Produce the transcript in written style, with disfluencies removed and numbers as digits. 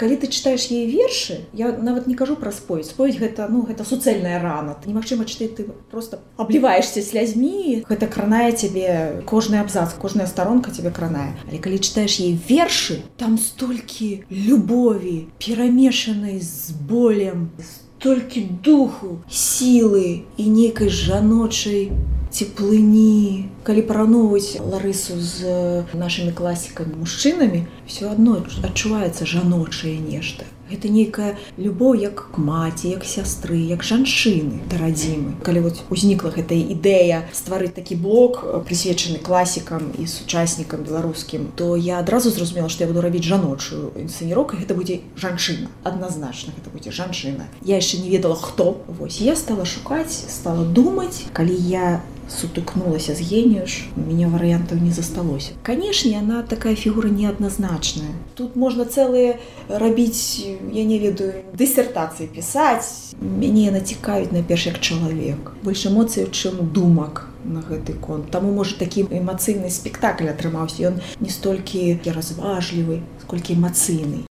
Калі ты чытаеш яе вершы, я нават не кажу пра споведь. Споведь гэта, гэта суцэльная рана. Немагчыма чытаць, ты просто абліваешся слязьмі, гэта кранае цябе кожны абзац, кожная старонка цябе кранае. Але калі чытаеш яе вершы, там столькі любові, перамешанай з болем, столькі духу, сілы і нейкай жаночай цеплыні. Калі параўноўваць Ларысу з нашымі класікамі мужчынамі, все адно адчуваецца жаночае нешта. Гэта нейкая любоў як маці, як сястры, як жанчыны да радзімы. Калі узнікла гэтая ідэя стварыць такі блок, прысвечаны класікам і сучаснікам беларускім, то я адразу зразумела, што я буду рабіць жаночую інсцэніроўку, гэта будзе жанчына. Адназначна гэта будзе жанчына. Я яшчэ не ведала, хто. Я стала шукаць, стала думаць. Калі я сутыкнулася з Геніюш, у мяне варыянтаў не засталося. Канешне, яна такая фігура неадназначная. Тут можна цэлыя рабіць, я не ведаю, дысертацыі пісаць. Мяне яна цікавіць найперш як чалавек. Больш эмоцыяў, чым думак на гэты конт. Таму, можа, такі эмацыйны спектакль атрымаўся. Ён не столькі разважлівы, сколькі эмацыйны.